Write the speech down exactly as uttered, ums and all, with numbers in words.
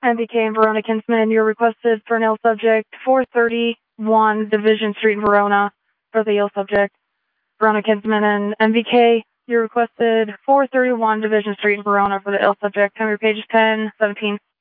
M V K and Verona Kinsman, you're requested for an ill subject, four thirty-one Division Street, Verona, for the ill subject. Verona Kinsman and M V K, you're requested four thirty-one Division Street, Verona, for the ill subject. Time your page is ten seventeen.